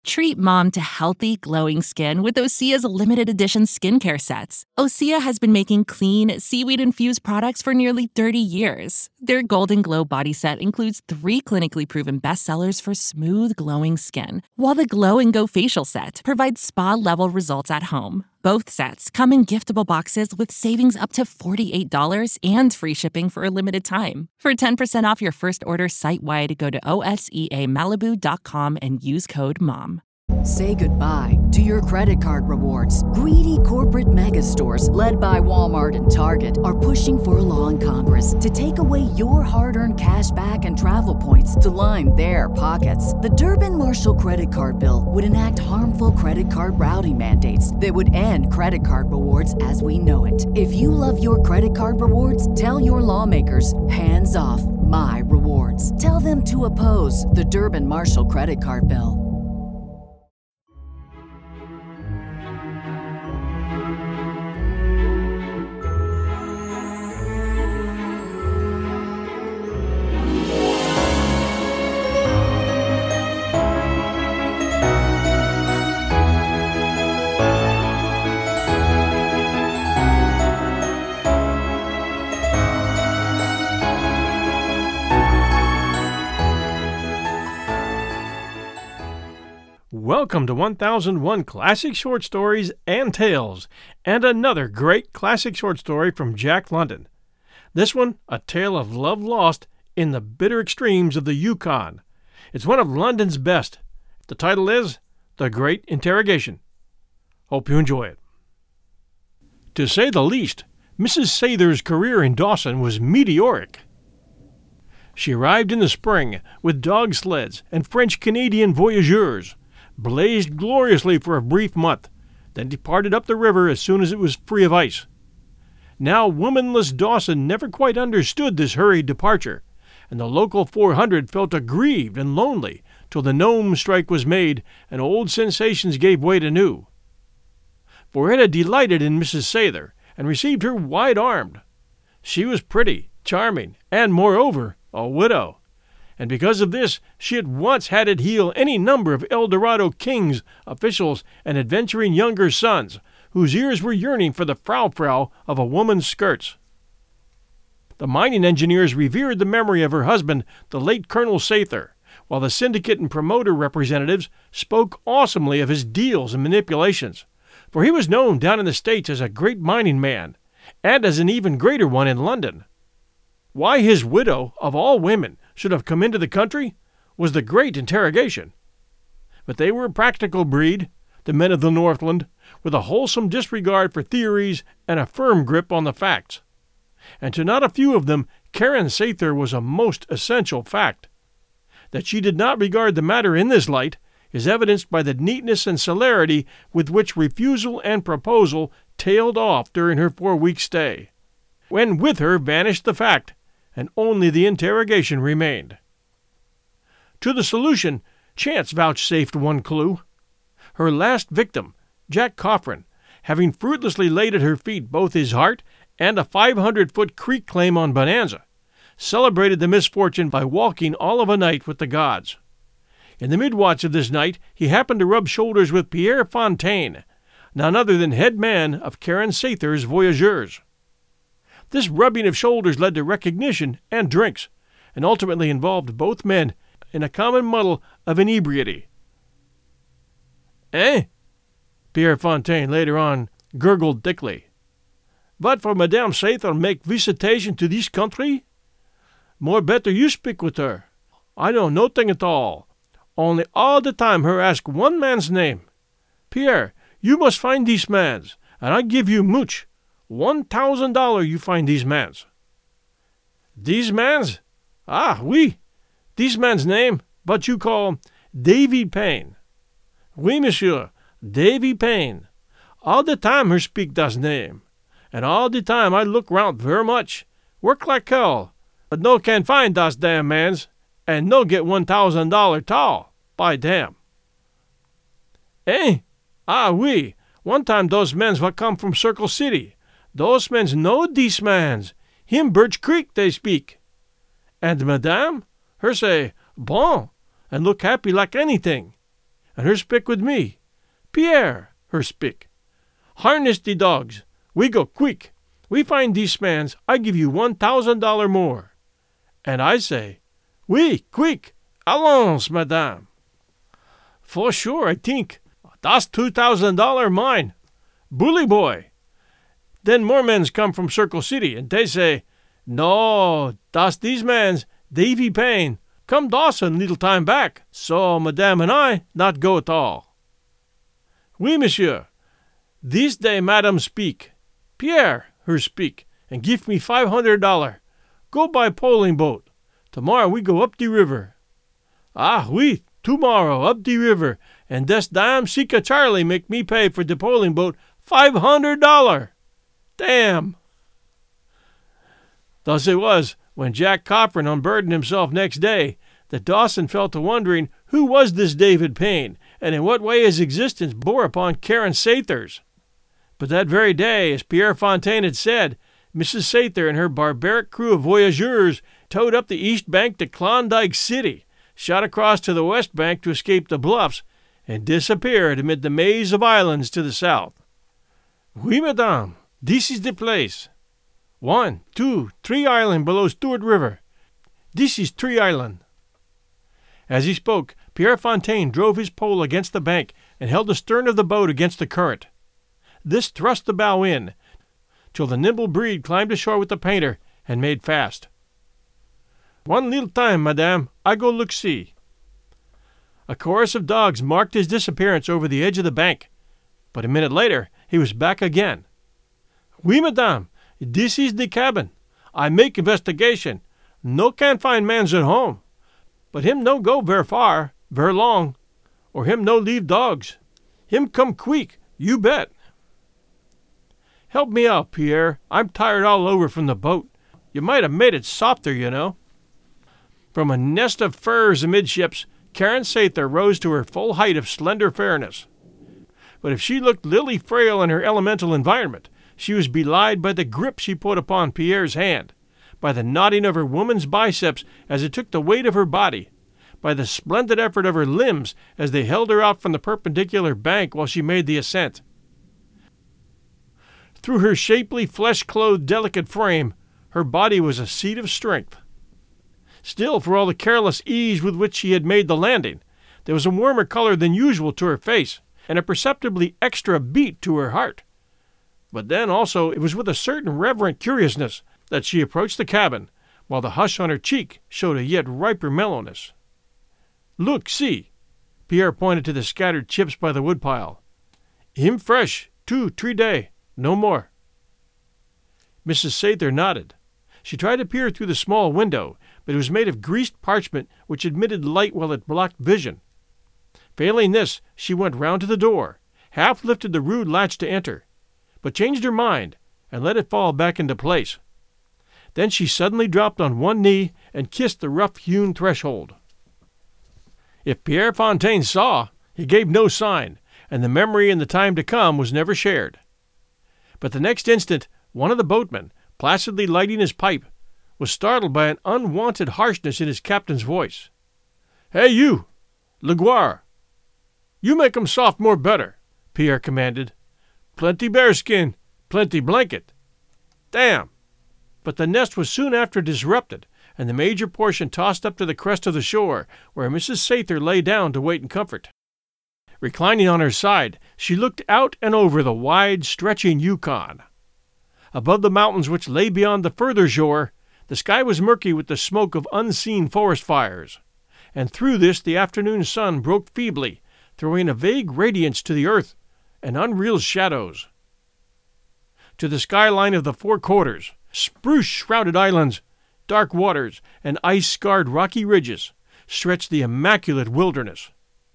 Treat mom to healthy, glowing skin with Osea's limited edition skincare sets. Osea has been making clean, seaweed-infused products for nearly 30 years. Their Golden Glow body set includes 3 clinically proven bestsellers for smooth, glowing skin, while the Glow and Go facial set provides spa-level results at home. Both sets come in giftable boxes with savings up to $48 and free shipping for a limited time. For 10% off your first order site-wide, go to OSEAMalibu.com and use code MOM. Say goodbye to your credit card rewards. Greedy corporate mega stores, led by Walmart and Target, are pushing for a law in Congress to take away your hard-earned cash back and travel points to line their pockets. The Durbin-Marshall credit card bill would enact harmful credit card routing mandates that would end credit card rewards as we know it. If you love your credit card rewards, tell your lawmakers, hands off my rewards. Tell them to oppose the Durbin-Marshall credit card bill. Welcome to 1001 Classic Short Stories and Tales, and another great classic short story from Jack London. This one, a tale of love lost in the bitter extremes of the Yukon. It's one of London's best. The title is The Great Interrogation. Hope you enjoy it. To say the least, Mrs. Sather's career in Dawson was meteoric. She arrived in the spring with dog sleds and French-Canadian voyageurs, blazed gloriously for a brief month, then departed up the river as soon as it was free of ice. Now womanless Dawson never quite understood this hurried departure, and the local 400 felt aggrieved and lonely till the Nome strike was made and old sensations gave way to new. Boretta delighted in Mrs. Sather and received her wide-armed. She was pretty, charming, and, moreover, a widow. And because of this, she at once had at heel any number of El Dorado kings, officials, and adventuring younger sons, whose ears were yearning for the frou-frou of a woman's skirts. The mining engineers revered the memory of her husband, the late Colonel Sather, while the syndicate and promoter representatives spoke awesomely of his deals and manipulations, for he was known down in the States as a great mining man, and as an even greater one in London. Why his widow, of all women, should have come into the country was the great interrogation. But they were a practical breed, the men of the Northland, with a wholesome disregard for theories and a firm grip on the facts. And to not a few of them, Karen Sather was a most essential fact. That she did not regard the matter in this light is evidenced by the neatness and celerity with which refusal and proposal tailed off during her 4-week stay, when with her vanished the fact, and only the interrogation remained. To the solution, chance vouchsafed one clue. Her last victim, Jack Coffrin, having fruitlessly laid at her feet both his heart and a 500-foot creek claim on Bonanza, celebrated the misfortune by walking all of a night with the gods. In the mid-watch of this night, he happened to rub shoulders with Pierre Fontaine, none other than head man of Karen Sather's voyageurs. This rubbing of shoulders led to recognition and drinks, and ultimately involved both men in a common muddle of inebriety. "Eh?" Pierre Fontaine later on gurgled thickly. "What for Madame Sather make visitation to this country? More better you speak with her. I know nothing at all. Only all the time her ask one man's name. Pierre, you must find these mans, and I give you much. $1,000 you find these mans." "These mans? Ah, oui. These man's name, but you call Davy Payne." "Oui, monsieur, Davy Payne. All the time her speak das name, and all the time I look round ver much, work like hell, but no can find das damn mans, and no get $1,000 tall, by damn." "Eh? Ah, oui. One time those mens what come from Circle City. Those mens know these mans. Him Birch Creek they speak. And madame, her say, bon, and look happy like anything. and her spick with me. Pierre, her spick. Harness the dogs. We go quick. We find these mans, I give you $1,000 more. And I say, Oui, quick. Allons, madame. For sure, I think. Das $2,000 mine. Bully boy. Then more mens come from Circle City, and they say, No, das these mans, Davy Payne, come Dawson little time back, so madame and I not go at all. Oui, monsieur. This day madame speak. Pierre, her speak, and give me $500. Go by poling boat. Tomorrow we go up the river. Ah, oui, tomorrow up the river, and this damn Sika Charlie make me pay for the poling boat $500. Damn. Thus it was, when Jack Cochran unburdened himself next day, that Dawson fell to wondering who was this David Payne, and in what way his existence bore upon Karen Sather's. But that very day, as Pierre Fontaine had said, Mrs. Sather and her barbaric crew of voyageurs towed up the east bank to Klondike City, shot across to the west bank to escape the bluffs, and disappeared amid the maze of islands to the south. Oui, madame, this is the place. 1, 2, 3 island below Stewart River. This is 3 island. As he spoke, Pierre Fontaine drove his pole against the bank and held the stern of the boat against the current. This thrust the bow in, till the nimble breed climbed ashore with the painter and made fast. One little time, madame, I go look see. A chorus of dogs marked his disappearance over the edge of the bank, but a minute later he was back again. Oui, madame, this is the cabin. I make investigation. No can find mans at home, but him no go ver far, ver long, or him no leave dogs. Him come quick, you bet. Help me out, Pierre. I'm tired all over from the boat. You might have made it softer, you know. From a nest of furs amidships, Karen Sather rose to her full height of slender fairness. But if she looked lily frail in her elemental environment, she was belied by the grip she put upon Pierre's hand, by the knotting of her woman's biceps as it took the weight of her body, by the splendid effort of her limbs as they held her out from the perpendicular bank while she made the ascent. Through her shapely, flesh-clothed, delicate frame, her body was a seat of strength. Still, for all the careless ease with which she had made the landing, there was a warmer color than usual to her face, and a perceptibly extra beat to her heart. But then, also, it was with a certain reverent curiousness that she approached the cabin, while the hush on her cheek showed a yet riper mellowness. Look, see! Pierre pointed to the scattered chips by the woodpile. Him fresh, 2, 3 day. No more. Mrs. Sather nodded. She tried to peer through the small window, but it was made of greased parchment which admitted light while it blocked vision. Failing this, she went round to the door, half lifted the rude latch to enter, but changed her mind and let it fall back into place. Then she suddenly dropped on one knee and kissed the rough-hewn threshold. If Pierre Fontaine saw, he gave no sign, and the memory in the time to come was never shared. But the next instant, one of the boatmen, placidly lighting his pipe, was startled by an unwonted harshness in his captain's voice. Hey, you! Laguerre! You make 'em soft more better, Pierre commanded. Plenty bearskin, plenty blanket. Damn! But the nest was soon after disrupted, and the major portion tossed up to the crest of the shore, where Mrs. Sather lay down to wait in comfort. Reclining on her side, she looked out and over the wide, stretching Yukon. Above the mountains which lay beyond the further shore, the sky was murky with the smoke of unseen forest fires, and through this the afternoon sun broke feebly, throwing a vague radiance to the earth and unreal shadows. To the skyline of the 4 quarters, spruce-shrouded islands, dark waters, and ice-scarred rocky ridges stretched the immaculate wilderness.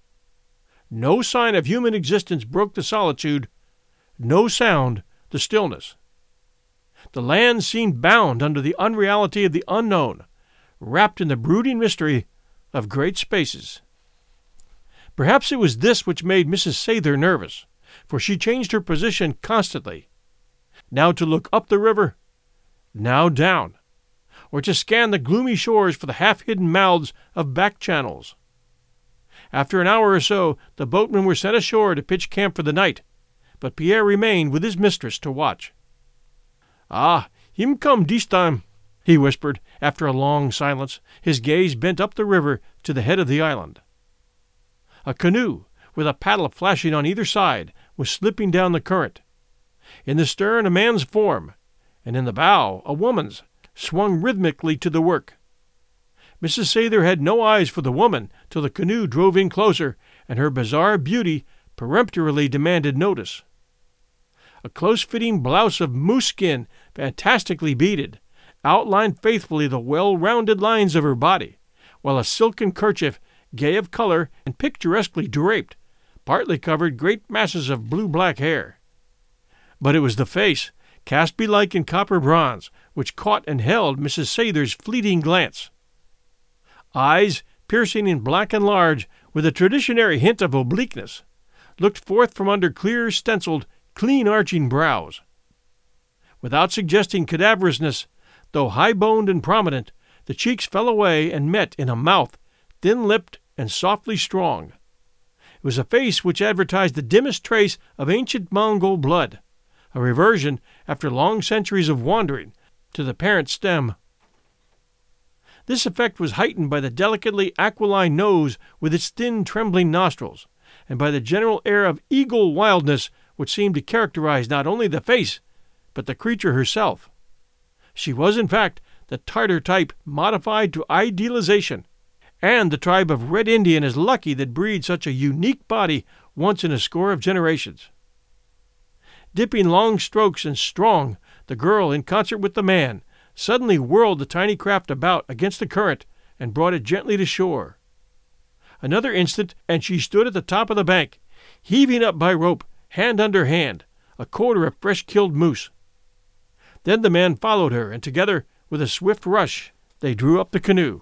No sign of human existence broke the solitude, no sound the stillness. The land seemed bound under the unreality of the unknown, wrapped in the brooding mystery of great spaces. Perhaps it was this which made Mrs. Sather nervous, for she changed her position constantly, now to look up the river, now down, or to scan the gloomy shores for the half-hidden mouths of back channels. After an hour or so, the boatmen were sent ashore to pitch camp for the night, but Pierre remained with his mistress to watch. "Ah, him come dis time," he whispered after a long silence, his gaze bent up the river to the head of the island. A canoe, with a paddle flashing on either side, was slipping down the current. In the stern a man's form, and in the bow a woman's, swung rhythmically to the work. Mrs. Sather had no eyes for the woman till the canoe drove in closer, and her bizarre beauty peremptorily demanded notice. A close-fitting blouse of moose skin, fantastically beaded, outlined faithfully the well-rounded lines of her body, while a silken kerchief, gay of color and picturesquely draped, partly covered great masses of blue-black hair. But it was the face, cast belike in copper bronze, which caught and held Mrs. Sather's fleeting glance. Eyes, piercing and black and large, with a traditionary hint of obliqueness, looked forth from under clear, stenciled, clean-arching brows. Without suggesting cadaverousness, though high-boned and prominent, the cheeks fell away and met in a mouth, thin-lipped and softly strong. It was a face which advertised the dimmest trace of ancient Mongol blood, a reversion, after long centuries of wandering, to the parent stem. This effect was heightened by the delicately aquiline nose with its thin, trembling nostrils, and by the general air of eagle wildness which seemed to characterize not only the face, but the creature herself. She was, in fact, the Tartar type modified to idealization, and the tribe of Red Indian is lucky that breeds such a unique body once in a score of generations. Dipping long strokes and strong, the girl, in concert with the man, suddenly whirled the tiny craft about against the current and brought it gently to shore. Another instant, and she stood at the top of the bank, heaving up by rope, hand under hand, a quarter of fresh-killed moose. Then the man followed her, and together, with a swift rush, they drew up the canoe.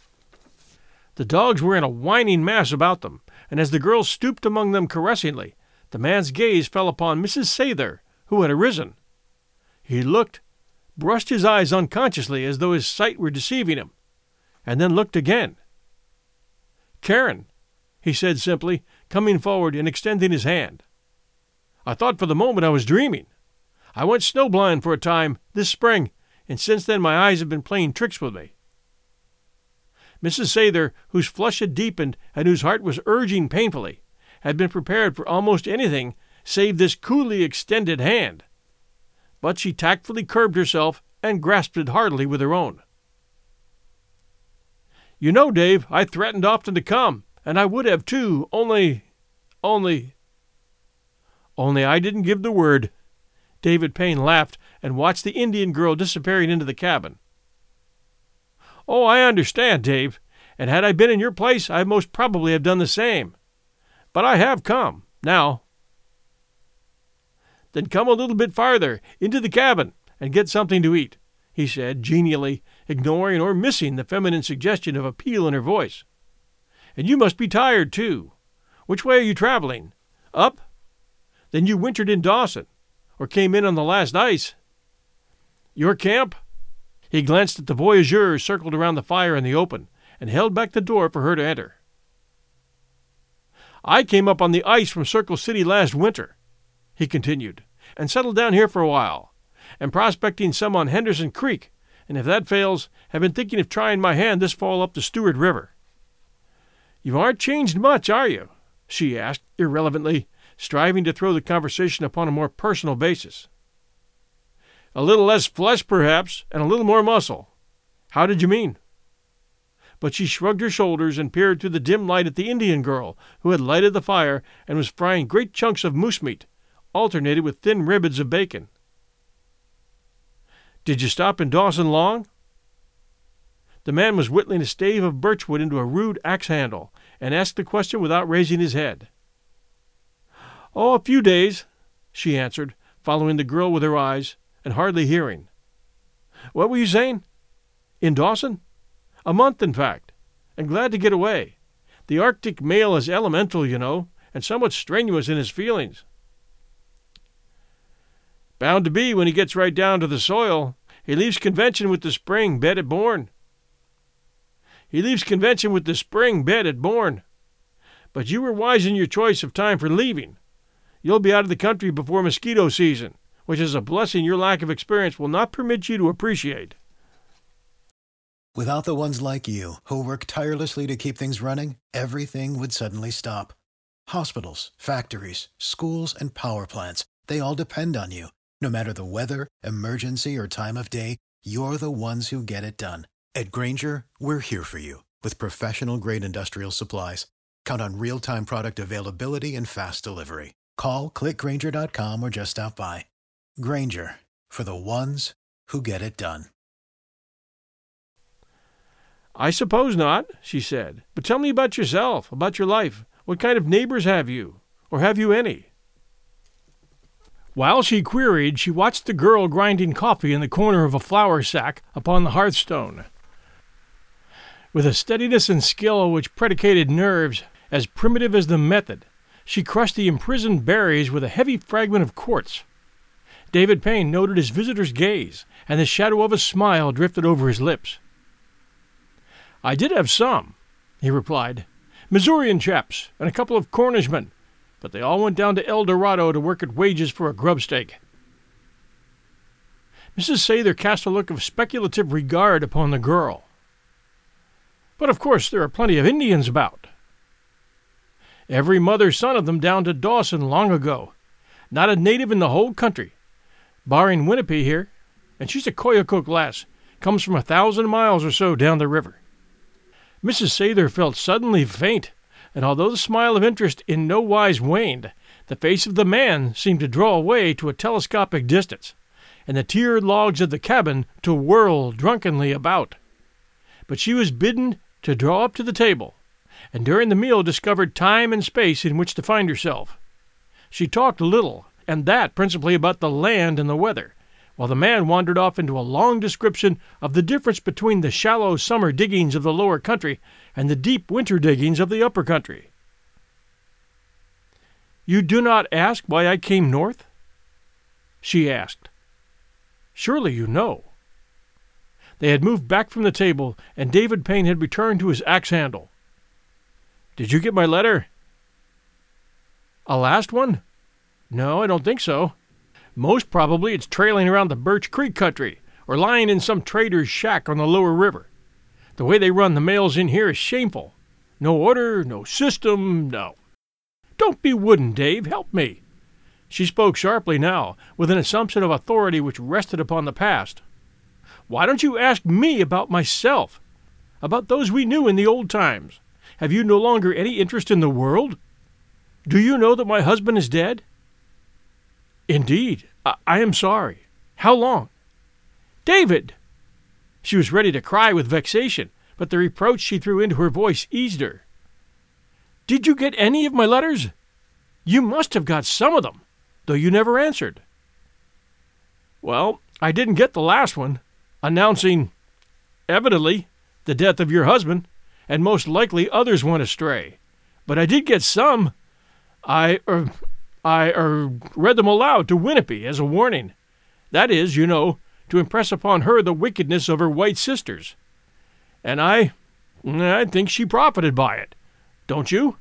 The dogs were in a whining mass about them, and as the girl stooped among them caressingly, the man's gaze fell upon Mrs. Sather, who had arisen. He looked, brushed his eyes unconsciously as though his sight were deceiving him, and then looked again. "Karen," he said simply, coming forward and extending his hand. "I thought for the moment I was dreaming. I went snowblind for a time this spring, and since then my eyes have been playing tricks with me." Mrs. Sather, whose flush had deepened and whose heart was urging painfully, had been prepared for almost anything save this coolly extended hand. But she tactfully curbed herself and grasped it heartily with her own. "You know, Dave, I threatened often to come, and I would have too, only I didn't give the word." David Payne laughed and watched the Indian girl disappearing into the cabin. "Oh, I understand, Dave, and had I been in your place, I most probably have done the same. But I have come, now." "Then come a little bit farther, into the cabin, and get something to eat," he said, genially, ignoring or missing the feminine suggestion of appeal in her voice. "And you must be tired, too. Which way are you traveling? Up? Then you wintered in Dawson, or came in on the last ice. Your camp?" He glanced at the voyageurs circled around the fire in the open, and held back the door for her to enter. "I came up on the ice from Circle City last winter," he continued, "and settled down here for a while, and prospecting some on Henderson Creek, and if that fails, have been thinking of trying my hand this fall up the Stewart River." "You aren't changed much, are you?" she asked, irrelevantly, striving to throw the conversation upon a more personal basis. "A little less flesh, perhaps, and a little more muscle." "How did you mean?" But she shrugged her shoulders and peered through the dim light at the Indian girl, who had lighted the fire and was frying great chunks of moose meat, alternated with thin ribbons of bacon. "Did you stop in Dawson long?" The man was whittling a stave of birchwood into a rude axe handle, and asked the question without raising his head. "Oh, a few days," she answered, following the girl with her eyes, and hardly hearing. "What were you saying? In Dawson? A month, in fact, and glad to get away. The Arctic male is elemental, you know, and somewhat strenuous in his feelings." "Bound to be when he gets right down to the soil. He leaves convention with the spring, bet at Bourne." But you were wise in your choice of time for leaving. You'll be out of the country before mosquito season, which is a blessing your lack of experience will not permit you to appreciate. Without the ones like you, who work tirelessly to keep things running, everything would suddenly stop. Hospitals, factories, schools, and power plants, they all depend on you. No matter the weather, emergency, or time of day, you're the ones who get it done. At Grainger, we're here for you with professional-grade industrial supplies. Count on real-time product availability and fast delivery. Call, click Grainger.com, or just stop by. Grainger, for the ones who get it done. I suppose not, she said. But tell me about yourself, about your life. What kind of neighbors have you? Or have you any? While she queried, she watched the girl grinding coffee in the corner of a flour sack upon the hearthstone. With a steadiness and skill which predicated nerves as primitive as the method, she crushed the imprisoned berries with a heavy fragment of quartz. David Payne noted his visitor's gaze, and the shadow of a smile drifted over his lips. "I did have some," he replied. "Missourian chaps, and a couple of Cornishmen, but they all went down to El Dorado to work at wages for a grubstake." Mrs. Sather cast a look of speculative regard upon the girl. "But of course there are plenty of Indians about." "Every mother's son of them down to Dawson long ago. Not a native in the whole country, barring Winnipie here, and she's a Koyukuk lass, comes from 1,000 miles or so down the river." Mrs. Sather felt suddenly faint, and although the smile of interest in no wise waned, the face of the man seemed to draw away to a telescopic distance, and the tiered logs of the cabin to whirl drunkenly about. But she was bidden to draw up to the table, and during the meal discovered time and space in which to find herself. She talked little, and that principally about the land and the weather, while the man wandered off into a long description of the difference between the shallow summer diggings of the lower country and the deep winter diggings of the upper country. "You do not ask why I came north?" she asked. "Surely you know." They had moved back from the table, and David Payne had returned to his axe handle. "Did you get my letter?" "A last one? No, I don't think so. Most probably it's trailing around the Birch Creek country, or lying in some trader's shack on the lower river. The way they run the mails in here is shameful. No order, no system, no. Don't be wooden, Dave, help me." She spoke sharply now, with an assumption of authority which rested upon the past. "Why don't you ask me about myself? About those we knew in the old times? Have you no longer any interest in the world? Do you know that my husband is dead?" "Indeed, I am sorry. How long?" "David!" She was ready to cry with vexation, but the reproach she threw into her voice eased her. "Did you get any of my letters? You must have got some of them, though you never answered." "Well, I didn't get the last one, announcing, evidently, the death of your husband, and most likely others went astray. But I did get some. I read them aloud to Winnipie as a warning. That is, you know, to impress upon her the wickedness of her white sisters. And I think she profited by it. Don't you?"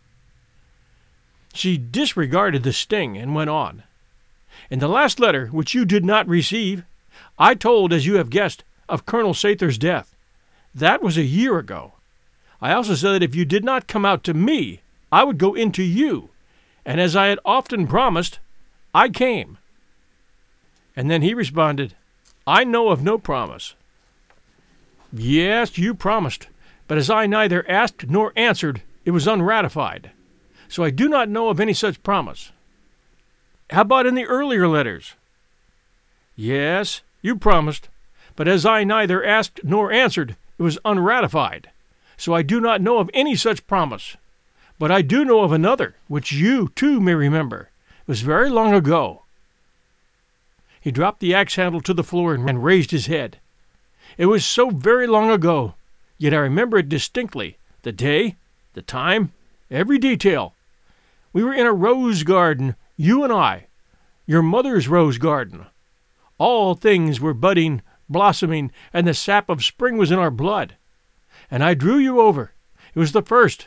She disregarded the sting and went on. "In the last letter, which you did not receive, I told, as you have guessed, of Colonel Sather's death. That was a year ago. I also said that if you did not come out to me, I would go into you, and as I had often promised, I came." And then he responded, "I know of no promise." "Yes, you promised, but as I neither asked nor answered, it was unratified. So I do not know of any such promise." "How about in the earlier letters?" "Yes, you promised, but as I neither asked nor answered, it was unratified. So I do not know of any such promise. But I do know of another, which you, too, may remember. It was very long ago." He dropped the axe handle to the floor and raised his head. "It was so very long ago, yet I remember it distinctly, the day, the time, every detail. We were in a rose garden, you and I, your mother's rose garden. All things were budding, blossoming, and the sap of spring was in our blood. And I drew you over. It was the first,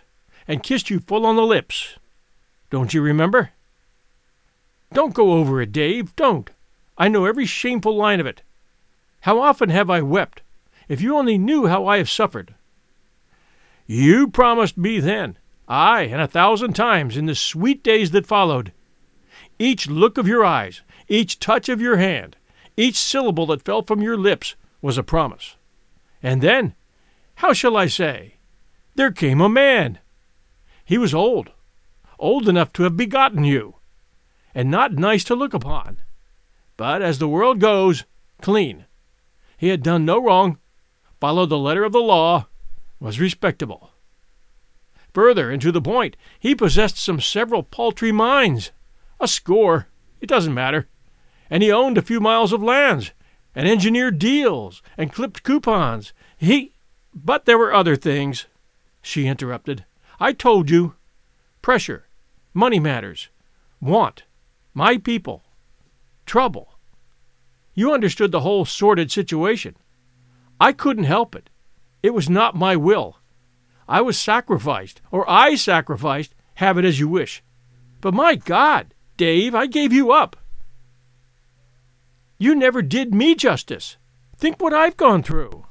and kissed you full on the lips. Don't you remember? Don't go over it, Dave, don't. I know every shameful line of it. How often have I wept? If you only knew how I have suffered. You promised me then, aye, and 1,000 times in the sweet days that followed. Each look of your eyes, each touch of your hand, each syllable that fell from your lips was a promise. And then, how shall I say, there came a man. He was old enough to have begotten you, and not nice to look upon, but, as the world goes, clean. He had done no wrong, followed the letter of the law, was respectable. Further, and to the point, he possessed some several paltry mines, a score, it doesn't matter, and he owned a few miles of lands, and engineered deals, and clipped coupons. But there were other things, she interrupted. I told you. Pressure, money matters, want, my people, trouble. You understood the whole sordid situation. I couldn't help it. It was not my will. I sacrificed, have it as you wish. But my God, Dave, I gave you up. You never did me justice. Think what I've gone through.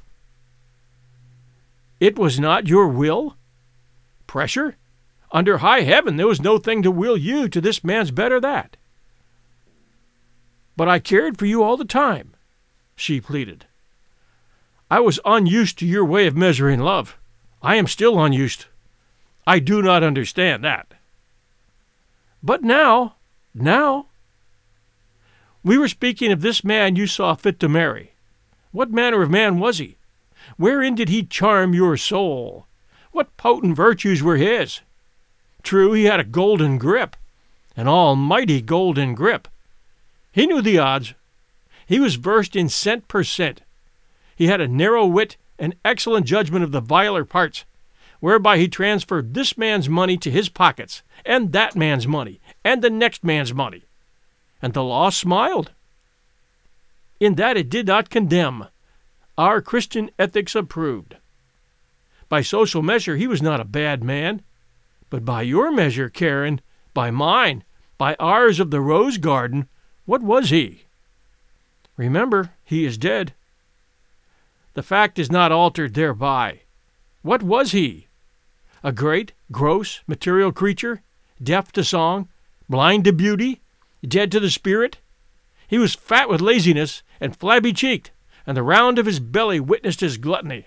It was not your will? Pressure? Under high heaven, there was no thing to will you to this man's better that. But I cared for you all the time, she pleaded. I was unused to your way of measuring love. I am still unused. I do not understand that. But now, we were speaking of this man you saw fit to marry. What manner of man was he? Wherein did he charm your soul? What potent virtues were his? True, he had a golden grip, an almighty golden grip. He knew the odds. He was versed in cent per cent. He had a narrow wit and excellent judgment of the viler parts, whereby he transferred this man's money to his pockets, and that man's money, and the next man's money. And the law smiled. In that it did not condemn. Our Christian ethics approved. By social measure, he was not a bad man. But by your measure, Karen, by mine, by ours of the Rose Garden, what was he? Remember, he is dead. The fact is not altered thereby. What was he? A great, gross, material creature, deaf to song, blind to beauty, dead to the spirit? He was fat with laziness and flabby-cheeked, and the round of his belly witnessed his gluttony.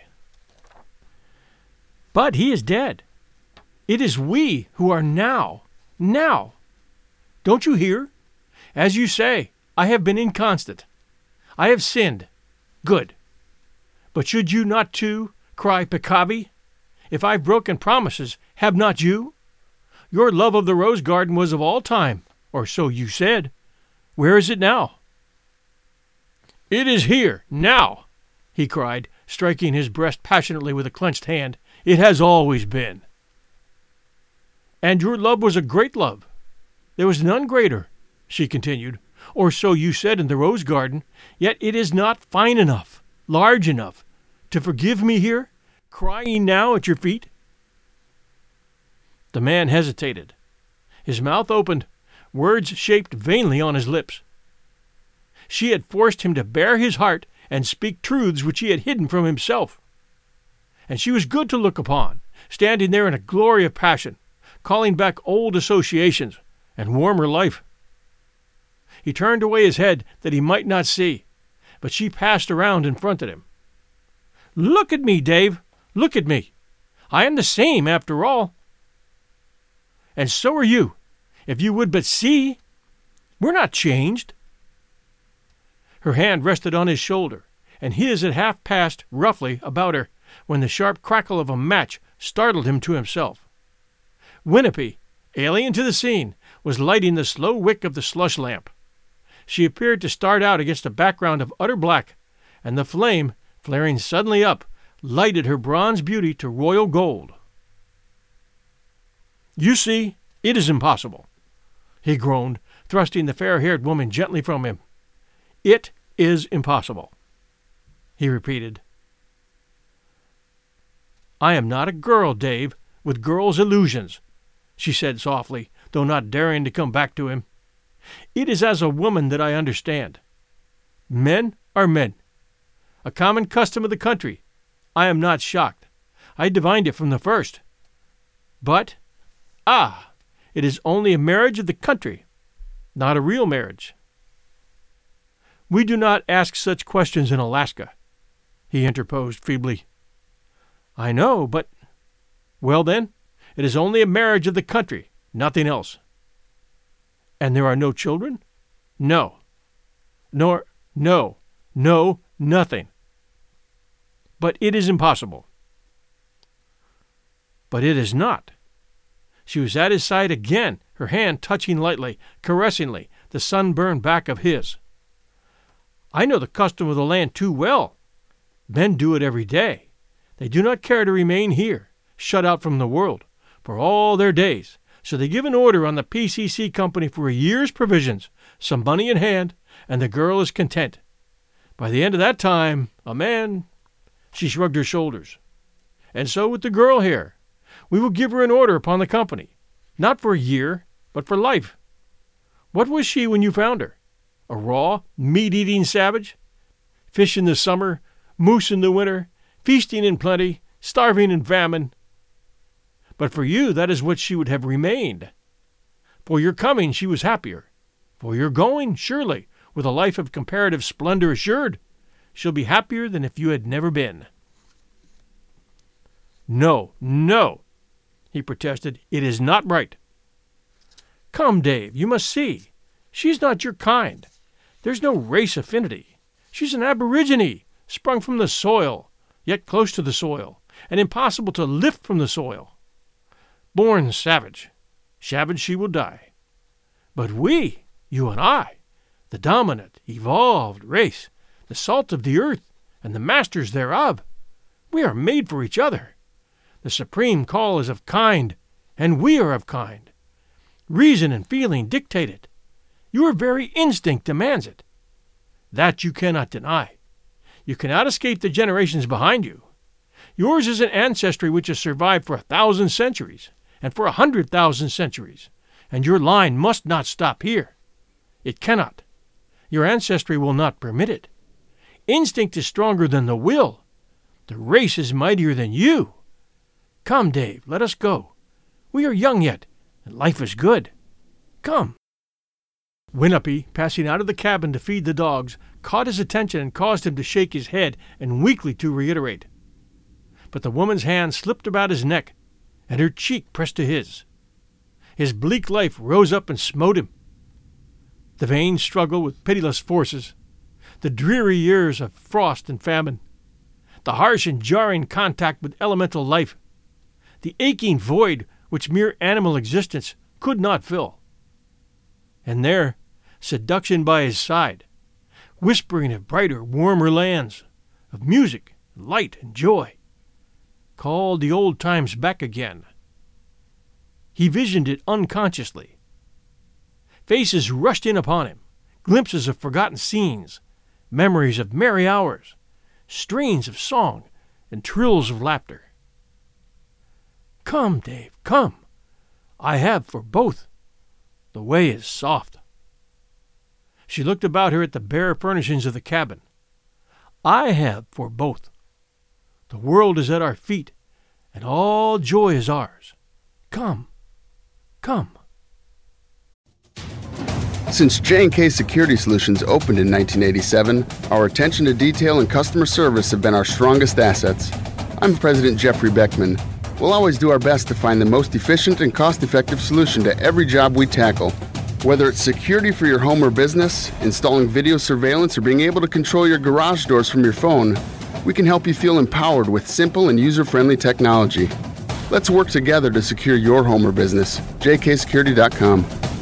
But he is dead. It is we who are now. Don't you hear? As you say, I have been inconstant. I have sinned. Good. But should you not too cry peccavi? If I've broken promises, have not you? Your love of the rose garden was of all time, or so you said. Where is it now? It is here, now, he cried, striking his breast passionately with a clenched hand. It has always been. And your love was a great love. There was none greater, she continued, or so you said in the rose garden, yet it is not fine enough, large enough, to forgive me here, crying now at your feet. The man hesitated. His mouth opened, words shaped vainly on his lips. She had forced him to bare his heart and speak truths which he had hidden from himself. And she was good to look upon, standing there in a glory of passion, calling back old associations and warmer life. He turned away his head that he might not see, but she passed around and fronted him. Look at me, Dave. Look at me. I am the same after all. And so are you, if you would but see. We're not changed. Her hand rested on his shoulder, and his had half passed roughly about her when the sharp crackle of a match startled him to himself. Winnipie, alien to the scene, was lighting the slow wick of the slush lamp. She appeared to start out against a background of utter black, and the flame, flaring suddenly up, lighted her bronze beauty to royal gold. You see, it is impossible, he groaned, thrusting the fair-haired woman gently from him. It is impossible, he repeated. I am not a girl, Dave, with girls' illusions," she said softly, though not daring to come back to him. "It is as a woman that I understand. Men are men. A common custom of the country. I am not shocked. I divined it from the first. But, it is only a marriage of the country, not a real marriage." "We do not ask such questions in Alaska," he interposed feebly. "I know, but—" "Well, then, it is only a marriage of the country, nothing else." "And there are no children?" "No. No, nothing. But it is impossible." But it is not. She was at his side again, her hand touching lightly, caressingly, the sunburned back of his. "I know the custom of the land too well. Men do it every day. They do not care to remain here, shut out from the world, for all their days, so they give an order on the PCC company for a year's provisions, some money in hand, and the girl is content. By the end of that time, a man—" She shrugged her shoulders. "And so with the girl here. We will give her an order upon the company, not for a year, but for life. What was she when you found her? A raw, meat-eating savage? Fish in the summer, moose in the winter, feasting in plenty, starving in famine. But for you that is what she would have remained. For your coming she was happier. For your going, surely, with a life of comparative splendor assured, she'll be happier than if you had never been." No, he protested. "It is not right." "Come, Dave, you must see. She's not your kind. There's no race affinity. She's an aborigine, sprung from the soil, yet close to the soil, and impossible to lift from the soil. Born savage, savage she will die. But we, you and I, the dominant, evolved race, the salt of the earth, and the masters thereof, we are made for each other. The supreme call is of kind, and we are of kind. Reason and feeling dictate it. Your very instinct demands it. That you cannot deny. You cannot escape the generations behind you. Yours is an ancestry which has survived for 1,000 centuries, and for 100,000 centuries, and your line must not stop here. It cannot. Your ancestry will not permit it. Instinct is stronger than the will. The race is mightier than you. Come, Dave, let us go. We are young yet, and life is good. Come." Winnipie, passing out of the cabin to feed the dogs, caught his attention and caused him to shake his head and weakly to reiterate. But the woman's hand slipped about his neck, and her cheek pressed to his. His bleak life rose up and smote him. The vain struggle with pitiless forces, the dreary years of frost and famine, the harsh and jarring contact with elemental life, the aching void which mere animal existence could not fill. And there, seduction by his side, whispering of brighter, warmer lands, of music, light, and joy, called the old times back again. He visioned it unconsciously. Faces rushed in upon him, glimpses of forgotten scenes, memories of merry hours, strains of song, and trills of laughter. Come, Dave, come. I have for both. The way is soft. She looked about her at the bare furnishings of the cabin. I have for both. The world is at our feet, and all joy is ours. Come, come. Since J&K Security Solutions opened in 1987, our attention to detail and customer service have been our strongest assets. I'm President Jeffrey Beckman. We'll always do our best to find the most efficient and cost-effective solution to every job we tackle. Whether it's security for your home or business, installing video surveillance, or being able to control your garage doors from your phone, we can help you feel empowered with simple and user-friendly technology. Let's work together to secure your home or business. jksecurity.com.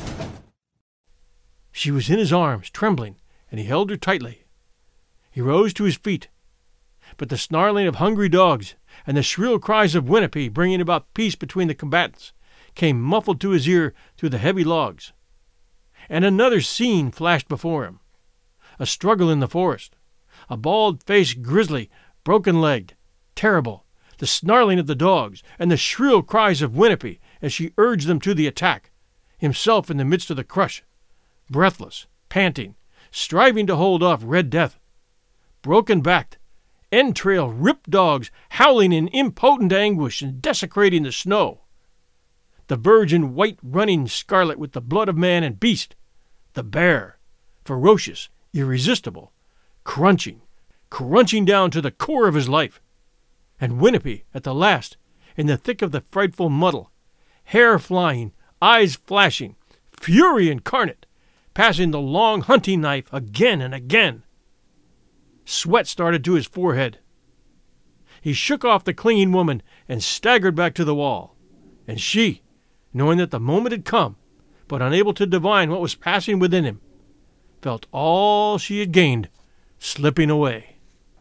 She was in his arms, trembling, and he held her tightly. He rose to his feet, but the snarling of hungry dogs and the shrill cries of Winnipie, bringing about peace between the combatants, came muffled to his ear through the heavy logs. And another scene flashed before him. A struggle in the forest. A bald-faced grizzly, broken-legged, terrible, the snarling of the dogs, and the shrill cries of Winnipie as she urged them to the attack, himself in the midst of the crush, breathless, panting, striving to hold off Red Death. Broken-backed, entrail ripped dogs howling in impotent anguish and desecrating the snow. The virgin white running scarlet with the blood of man and beast. The bear, ferocious, irresistible, crunching down to the core of his life. And Winnipie, at the last, in the thick of the frightful muddle, hair flying, eyes flashing, fury incarnate, passing the long hunting knife again and again. Sweat started to his forehead. He shook off the clinging woman and staggered back to the wall. And she, knowing that the moment had come, but unable to divine what was passing within him, felt all she had gained slipping away.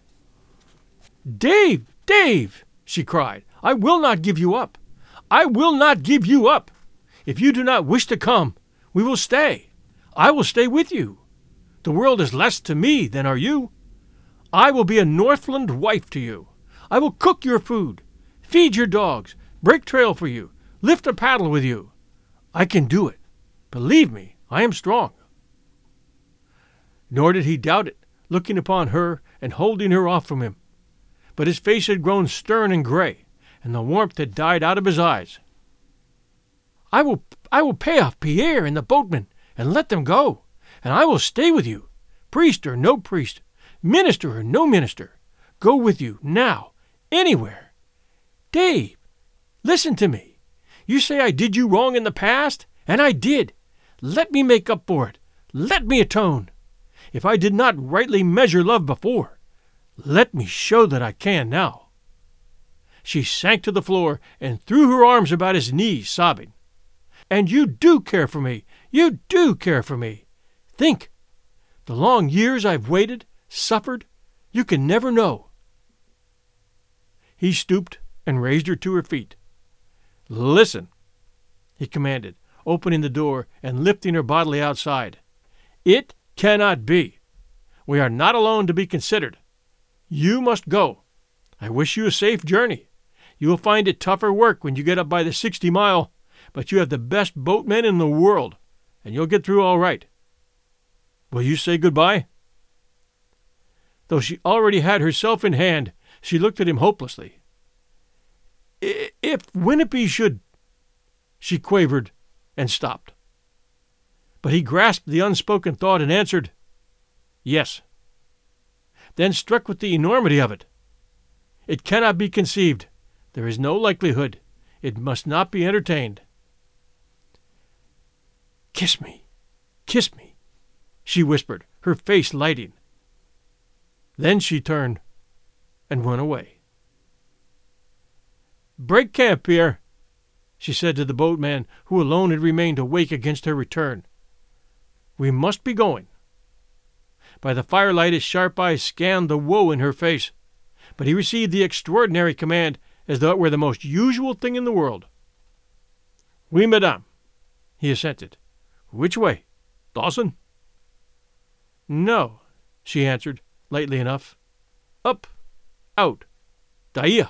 "Dave! Dave!" she cried. "I will not give you up. I will not give you up. If you do not wish to come, we will stay. I will stay with you. The world is less to me than are you. I will be a Northland wife to you. I will cook your food, feed your dogs, break trail for you, lift a paddle with you. I can do it. Believe me, I am strong." Nor did he doubt it, looking upon her and holding her off from him. But his face had grown stern and gray, and the warmth had died out of his eyes. I will pay off Pierre and the boatman and let them go, and I will stay with you, priest or no priest, minister or no minister, go with you now, anywhere. Dave, listen to me. You say I did you wrong in the past, and I did. Let me make up for it. Let me atone. If I did not rightly measure love before, let me show that I can now. She sank to the floor and threw her arms about his knees, sobbing. And you do care for me. You do care for me. Think. The long years I've waited, suffered, you can never know. He stooped and raised her to her feet. "Listen," he commanded, opening the door and lifting her bodily outside. "It cannot be. We are not alone to be considered. You must go. I wish you a safe journey. You will find it tougher work when you get up by the 60 Mile, but you have the best boatmen in the world, and you'll get through all right. Will you say goodbye?" Though she already had herself in hand, she looked at him hopelessly. "If Winnipie should—" she quavered and stopped. But he grasped the unspoken thought and answered, "Yes." Then, struck with the enormity of it, "It cannot be conceived. There is no likelihood. It must not be entertained." "Kiss me, kiss me," she whispered, her face lighting. Then she turned and went away. "Break camp, Pierre," she said to the boatman, who alone had remained awake against her return. "We must be going." By the firelight his sharp eyes scanned the woe in her face, but he received the extraordinary command as though it were the most usual thing in the world. "Oui, madame," he assented. "Which way? Dawson?" "No," she answered, lightly enough. "Up, out, Daia."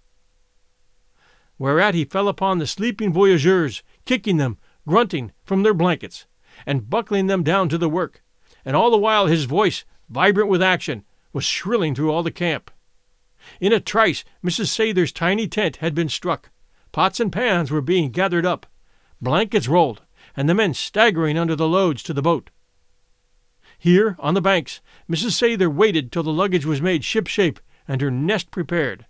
Whereat he fell upon the sleeping voyageurs, kicking them, grunting, from their blankets, and buckling them down to the work, and all the while his voice, vibrant with action, was shrilling through all the camp. In a trice Mrs. Sather's tiny tent had been struck, pots and pans were being gathered up, blankets rolled, and the men staggering under the loads to the boat. Here, on the banks, Mrs. Sather waited till the luggage was made ship-shape and her nest prepared.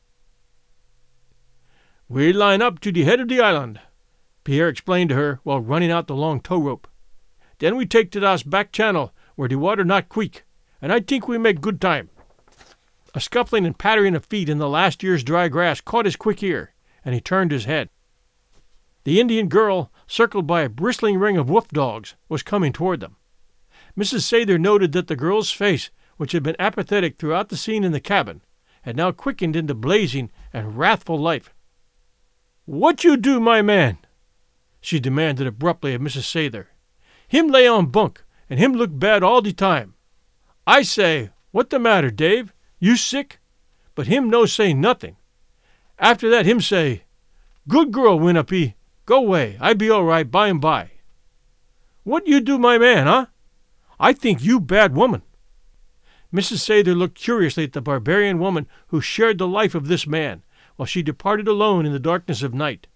"We'll line up to the head of the island," Pierre explained to her while running out the long tow rope. "Then we take to das back channel, where the water not quick, and I think we make good time." A scuffling and pattering of feet in the last year's dry grass caught his quick ear, and he turned his head. The Indian girl, circled by a bristling ring of wolf dogs, was coming toward them. Mrs. Sather noted that the girl's face, which had been apathetic throughout the scene in the cabin, had now quickened into blazing and wrathful life. "What you do, my man?" she demanded abruptly of Mrs. Sather. "Him lay on bunk, and him look bad all the time. I say, what the matter, Dave? You sick? But him no say nothing. After that, him say, "Good girl, Winnipie. Go away. I be all right by and by." "What you do, my man, huh? I think you bad woman." Mrs. Sather looked curiously at the barbarian woman who shared the life of this man, while she departed alone in the darkness of night.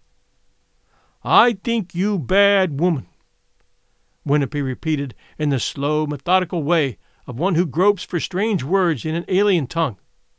"I think you bad woman," Winnipie repeated in the slow, methodical way of one who gropes for strange words in an alien tongue.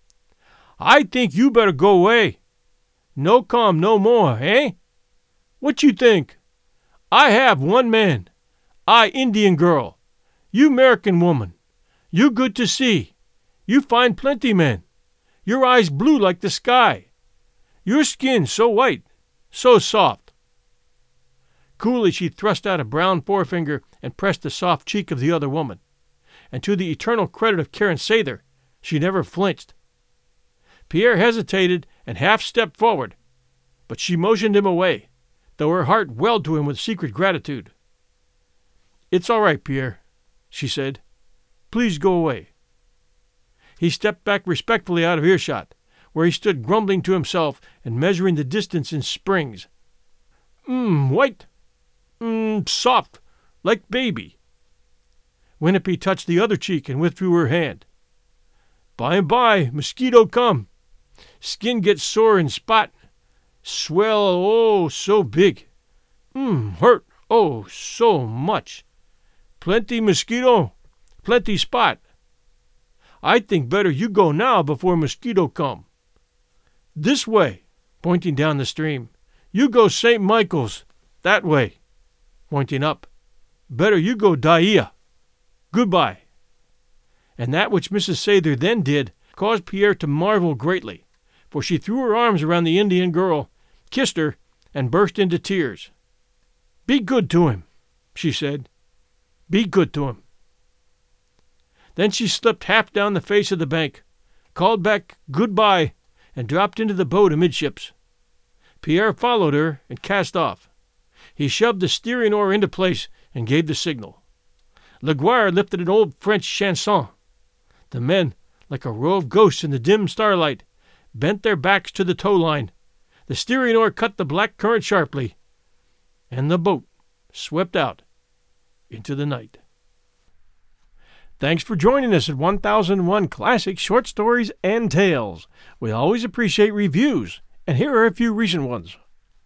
"I think you better go away. No come no more, eh? What you think? I have one man. I Indian girl. You 'Merican woman. You good to see. You find plenty men. Your eyes blue like the sky. Your skin so white, so soft." Coolly she thrust out a brown forefinger and pressed the soft cheek of the other woman. And to the eternal credit of Karen Sather, she never flinched. Pierre hesitated and half-stepped forward, but she motioned him away, though her heart welled to him with secret gratitude. "It's all right, Pierre," she said. "Please go away." He stepped back respectfully out of earshot, where he stood grumbling to himself and measuring the distance in springs. White. Soft, like baby." Winnipie touched the other cheek and withdrew her hand. "By and by, mosquito come. Skin get sore and spot. Swell, oh, so big. Hurt, oh, so much. Plenty mosquito, plenty spot. I think better you go now before mosquito come. This way," pointing down the stream. "You go St. Michael's, that way," pointing up. "Better you go Daia. Goodbye." And that which Mrs. Sather then did caused Pierre to marvel greatly, for she threw her arms around the Indian girl, kissed her, and burst into tears. "Be good to him," she said. "Be good to him." Then she slipped half down the face of the bank, called back "Goodbye," and dropped into the boat amidships. Pierre followed her and cast off. He shoved the steering oar into place and gave the signal. Laguerre lifted an old French chanson. The men, like a row of ghosts in the dim starlight, bent their backs to the tow line. The steering oar cut the black current sharply, and the boat swept out into the night. Thanks for joining us at 1001 Classic Short Stories and Tales. We always appreciate reviews, and here are a few recent ones.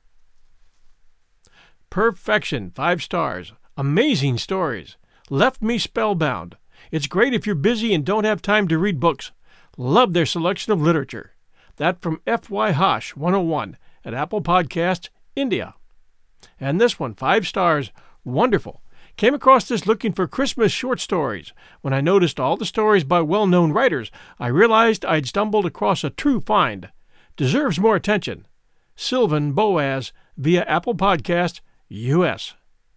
Perfection, 5 stars. Amazing stories. Left me spellbound. It's great if you're busy and don't have time to read books. Love their selection of literature. That from F.Y. Hosh 101 at Apple Podcasts, India. And this one, 5 stars. Wonderful. Came across this looking for Christmas short stories. When I noticed all the stories by well-known writers, I realized I'd stumbled across a true find. Deserves more attention. Sylvan Boaz via Apple Podcasts, U.S.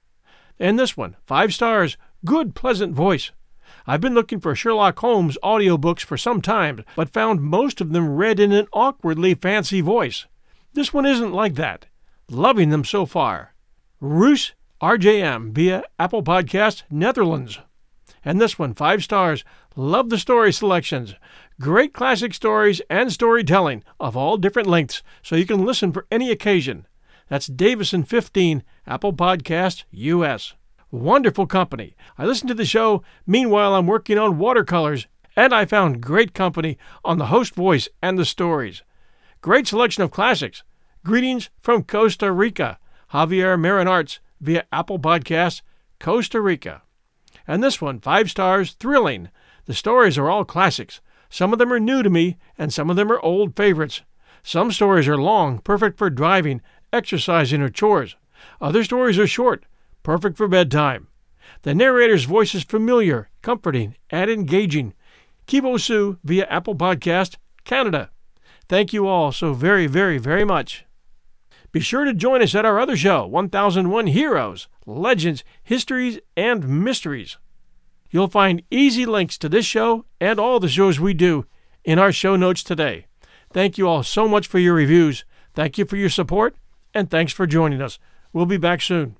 And this one, 5 stars. Good, pleasant voice. I've been looking for Sherlock Holmes audiobooks for some time, but found most of them read in an awkwardly fancy voice. This one isn't like that. Loving them so far. Roos RJM via Apple Podcasts, Netherlands. And this one, 5 stars. Love the story selections. Great classic stories and storytelling of all different lengths, so you can listen for any occasion. That's Davison 15, Apple Podcasts, U.S. Wonderful company. I listen to the show, meanwhile I'm working on watercolors, and I found great company on the host voice and the stories. Great selection of classics. Greetings from Costa Rica. Javier Marinarts via Apple Podcasts, Costa Rica. And this one, 5 stars, thrilling. The stories are all classics. Some of them are new to me, and some of them are old favorites. Some stories are long, perfect for driving, exercising, or chores. Other stories are short, perfect for bedtime. The narrator's voice is familiar, comforting, and engaging. Kibosu via Apple Podcast, Canada. Thank you all so very, very, very much. Be sure to join us at our other show, 1001 Heroes, Legends, Histories, and Mysteries. You'll find easy links to this show and all the shows we do in our show notes today. Thank you all so much for your reviews. Thank you for your support, and thanks for joining us. We'll be back soon.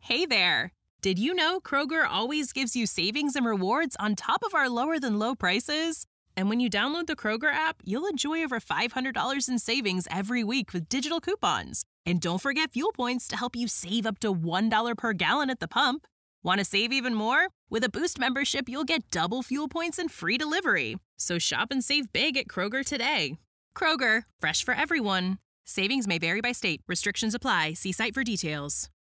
Hey there! Did you know Kroger always gives you savings and rewards on top of our lower-than-low prices? And when you download the Kroger app, you'll enjoy over $500 in savings every week with digital coupons. And don't forget fuel points to help you save up to $1 per gallon at the pump. Want to save even more? With a Boost membership, you'll get double fuel points and free delivery. So shop and save big at Kroger today. Kroger, fresh for everyone. Savings may vary by state. Restrictions apply. See site for details.